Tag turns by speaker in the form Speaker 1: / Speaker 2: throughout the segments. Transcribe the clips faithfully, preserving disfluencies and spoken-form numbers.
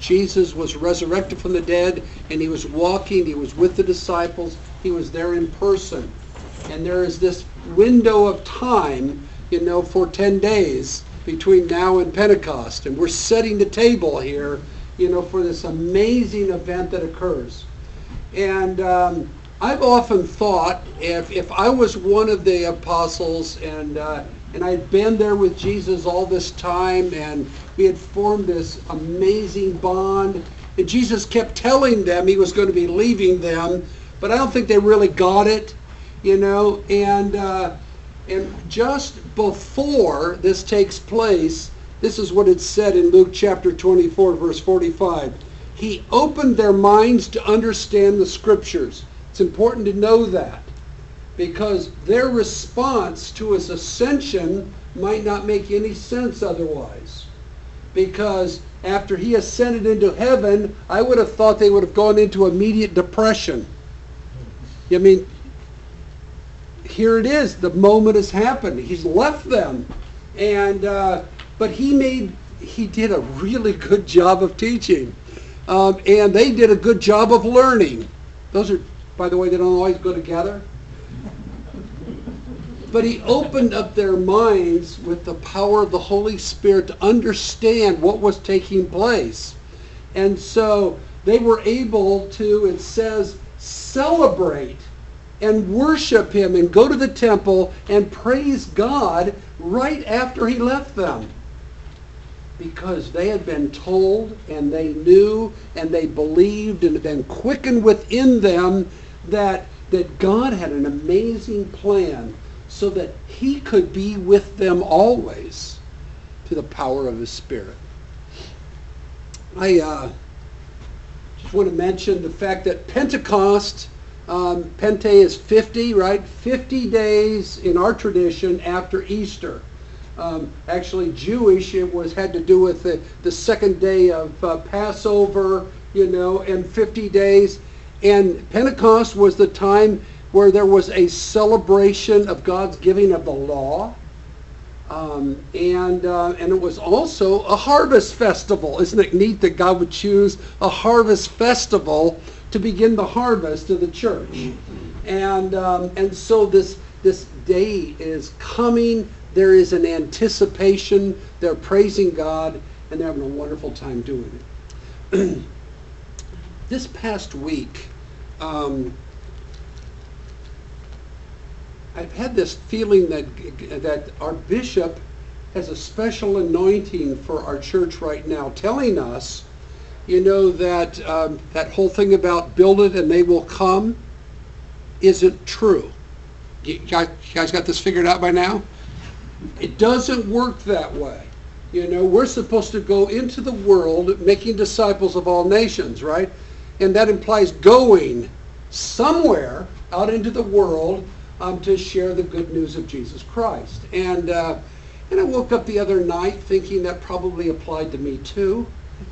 Speaker 1: Jesus was resurrected from the dead, and he was walking, he was with the disciples, he was there in person. And there is this window of time, you know, for ten days between now and Pentecost. And we're setting the table here, you know, for this amazing event that occurs. And um, I've often thought, if, if I was one of the apostles and uh, and I'd been there with Jesus all this time, and we had formed this amazing bond, and Jesus kept telling them he was going to be leaving them, but I don't think they really got it, you know. And uh, and just before this takes place, this is what it said in Luke chapter twenty-four, verse forty-five. He opened their minds to understand the Scriptures. It's important to know that, because their response to his ascension might not make any sense otherwise. Because after he ascended into heaven, I would have thought they would have gone into immediate depression. I mean, here it is. The moment has happened. He's left them. And uh, but he made, he did a really good job of teaching. Um, and they did a good job of learning. Those are, by the way, they don't always go together. But he opened up their minds with the power of the Holy Spirit to understand what was taking place. And so they were able to, it says, celebrate and worship him and go to the temple and praise God right after he left them. Because they had been told and they knew and they believed and had been quickened within them that, that God had an amazing plan so that he could be with them always through the power of his Spirit. I uh, just want to mention the fact that Pentecost, um, Pente is fifty, right? fifty days in our tradition after Easter. Um, actually, Jewish, it was had to do with the, the second day of uh, Passover, you know, and fifty days. And Pentecost was the time where there was a celebration of God's giving of the law. Um, and, uh, and it was also a harvest festival. Isn't it neat that God would choose a harvest festival to begin the harvest of the church? And, um, and so this, this day is coming. There is an anticipation. They're praising God, and they're having a wonderful time doing it. This past week, um, I've had this feeling that that our bishop has a special anointing for our church right now, telling us, you know, that um, that whole thing about build it and they will come isn't true. You guys, you guys got this figured out by now? It doesn't work that way. You know, we're supposed to go into the world making disciples of all nations, right? And that implies going somewhere out into the world um, to share the good news of Jesus Christ. And uh, and I woke up the other night thinking that probably applied to me too.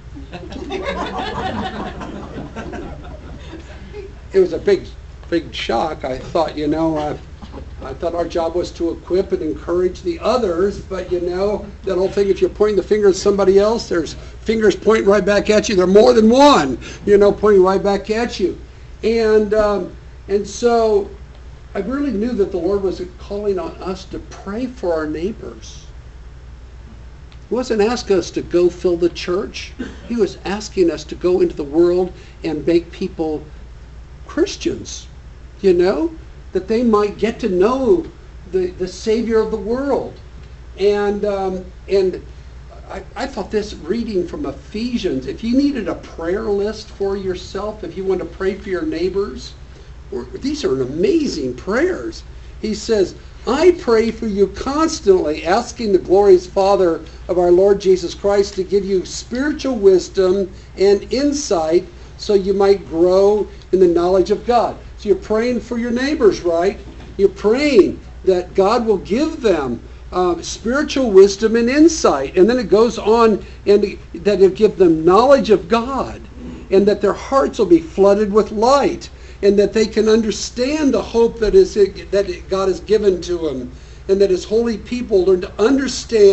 Speaker 1: It was a big, big shock. I thought, you know, uh, I thought our job was to equip and encourage the others, but you know, that whole thing, if you're pointing the finger at somebody else, there's fingers pointing right back at you. There are more than one, you know, pointing right back at you. And um, and so I really knew that the Lord was calling on us to pray for our neighbors. He wasn't asking us to go fill the church. He was asking us to go into the world and make people Christians, you know, that they might get to know the, the Savior of the world. And um, and I, I thought this reading from Ephesians, if you needed a prayer list for yourself, if you want to pray for your neighbors, or, these are amazing prayers. He says, I pray for you constantly, asking the glorious Father of our Lord Jesus Christ to give you spiritual wisdom and insight so you might grow in the knowledge of God. So you're praying for your neighbors, right? You're praying that God will give them uh, spiritual wisdom and insight. And then it goes on, and that it'll give them knowledge of God, and that their hearts will be flooded with light, and that they can understand the hope that is that God has given to them, and that his holy people learn to understand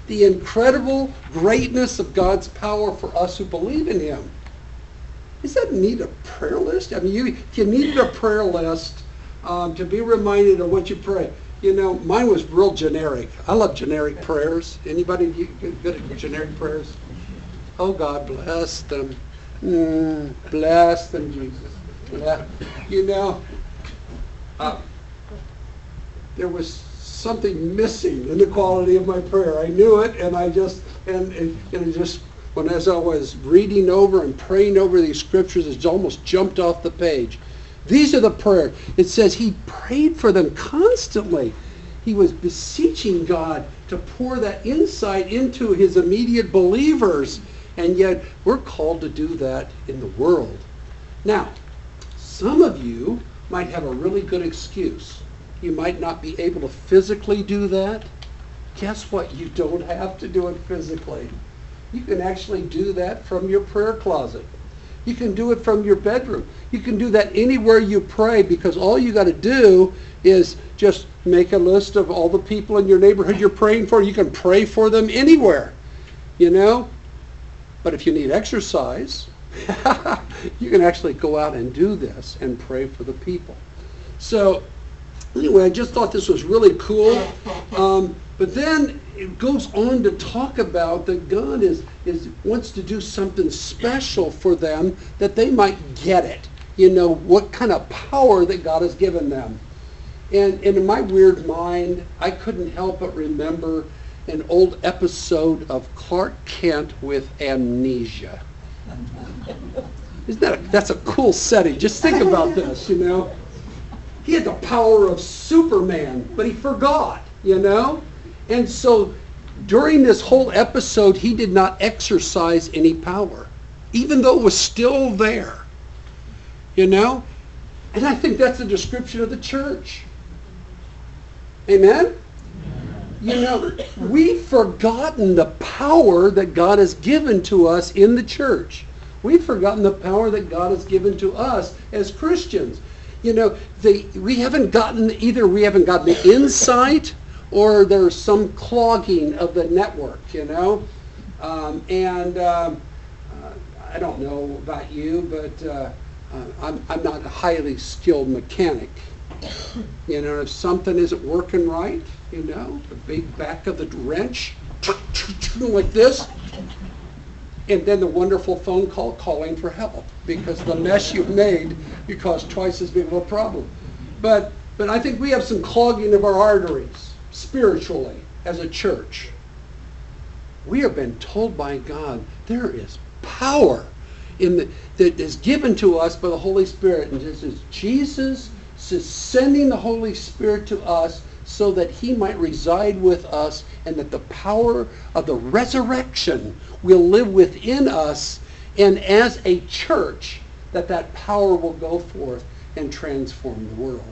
Speaker 1: the incredible greatness of God's power for us who believe in him. Does that need a prayer list? I mean, you, if you needed a prayer list um, to be reminded of what you pray, you know, mine was real generic. I love generic prayers. Anybody good at generic prayers? Oh, God bless them. Mm, bless them, Jesus. Yeah. You know, uh, there was something missing in the quality of my prayer. I knew it, and I just, and, and, and it just, when as I was reading over and praying over these scriptures, it almost jumped off the page. These are the prayers. It says he prayed for them constantly. He was beseeching God to pour that insight into his immediate believers, and yet we're called to do that in the world. Now, some of you might have a really good excuse. You might not be able to physically do that. Guess what? You don't have to do it physically. You can actually do that from your prayer closet. You can do it from your bedroom. You can do that anywhere you pray, because all you got to do is just make a list of all the people in your neighborhood you're praying for. You can pray for them anywhere, you know. But if you need exercise, you can actually go out and do this and pray for the people. So anyway, I just thought this was really cool. Um, but then it goes on to talk about that God is, is wants to do something special for them, that they might get it. You know, what kind of power that God has given them. And, and in my weird mind, I couldn't help but remember an old episode of Clark Kent with amnesia. Isn't that a, that's a cool setting? Just think about this, you know. He had the power of Superman, but he forgot, you know. And so during this whole episode, he did not exercise any power, even though it was still there, you know. And I think that's a description of the church. Amen? You know, we've forgotten the power that God has given to us in the church. We've forgotten the power that God has given to us as Christians. You know, they, we haven't gotten, either we haven't gotten the insight, or there's some clogging of the network, you know. Um, and um, uh, I don't know about you, but uh, uh, I'm, I'm not a highly skilled mechanic. You know, if something isn't working right, you know, the big back of the wrench, like this, and then the wonderful phone call calling for help, because the mess you've made, you caused twice as big of a problem. But, but I think we have some clogging of our arteries spiritually as a church. We have been told by God there is power in the, that is given to us by the Holy Spirit. And this is Jesus is sending the Holy Spirit to us so that he might reside with us, and that the power of the resurrection will live within us, and as a church, that that power will go forth and transform the world.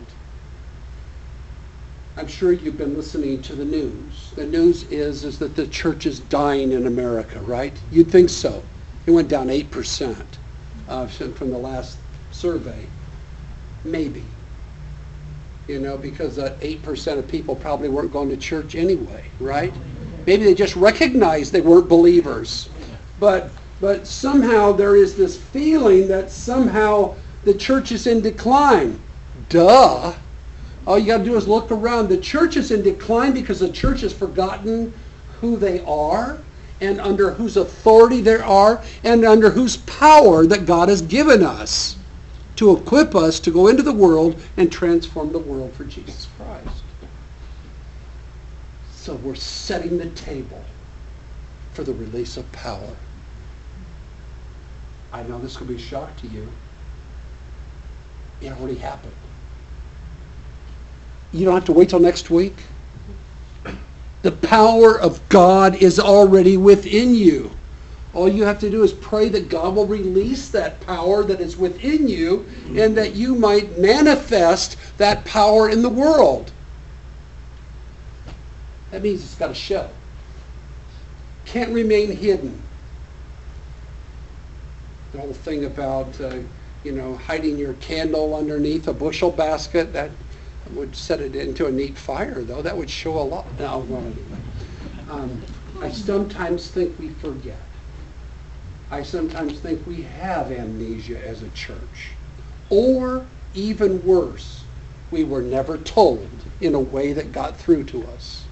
Speaker 1: I'm sure you've been listening to the news. The news is, is that the church is dying in America, right? You'd think so. It went down eight percent uh, from the last survey. Maybe. You know, because that eight percent of people probably weren't going to church anyway, right? Maybe they just recognized they weren't believers. But, but somehow there is this feeling that somehow the church is in decline. Duh. All you got to do is look around. The church is in decline because the church has forgotten who they are, and under whose authority they are, and under whose power that God has given us to equip us to go into the world and transform the world for Jesus Christ. So we're setting the table for the release of power. I know this will be a shock to you. It already happened. You don't have to wait till next week. The power of God is already within you. All you have to do is pray that God will release that power that is within you, and that you might manifest that power in the world. That means it's got to show. Can't remain hidden. The whole thing about, uh, you know, hiding your candle underneath a bushel basket, that would set it into a neat fire, though. That would show a lot. No, well, anyway. Um, I sometimes think we forget. I sometimes think we have amnesia as a church. Or, even worse, we were never told in a way that got through to us.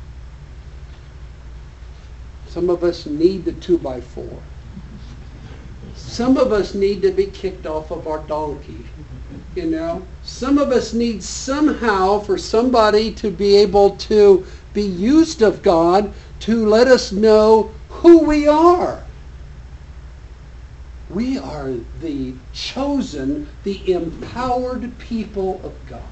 Speaker 1: Some of us need the two by four. Some of us need to be kicked off of our donkey. You know, some of us need somehow for somebody to be able to be used of God to let us know who we are. We are the chosen, the empowered people of God.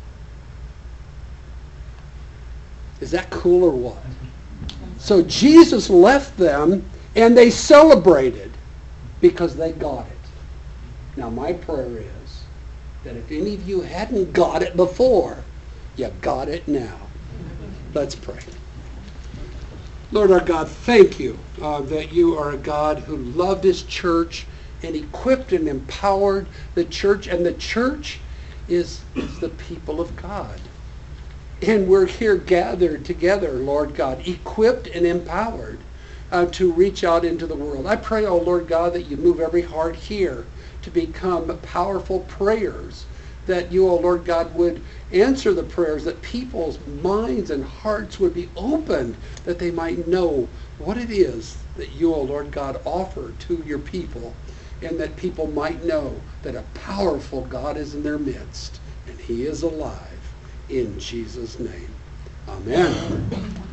Speaker 1: Is that cool or what? So Jesus left them and they celebrated because they got it. Now my prayer is that if any of you hadn't got it before, you got it now. Let's pray. Lord our God, thank you uh, that you are a God who loved his church and equipped and empowered the church. And the church is, is the people of God. And we're here gathered together, Lord God, equipped and empowered uh, to reach out into the world. I pray, oh Lord God, that you move every heart here to become powerful prayers, that you, oh Lord God, would answer the prayers, that people's minds and hearts would be opened, that they might know what it is that you, oh Lord God, offer to your people, and that people might know that a powerful God is in their midst, and he is alive. In Jesus' name, amen.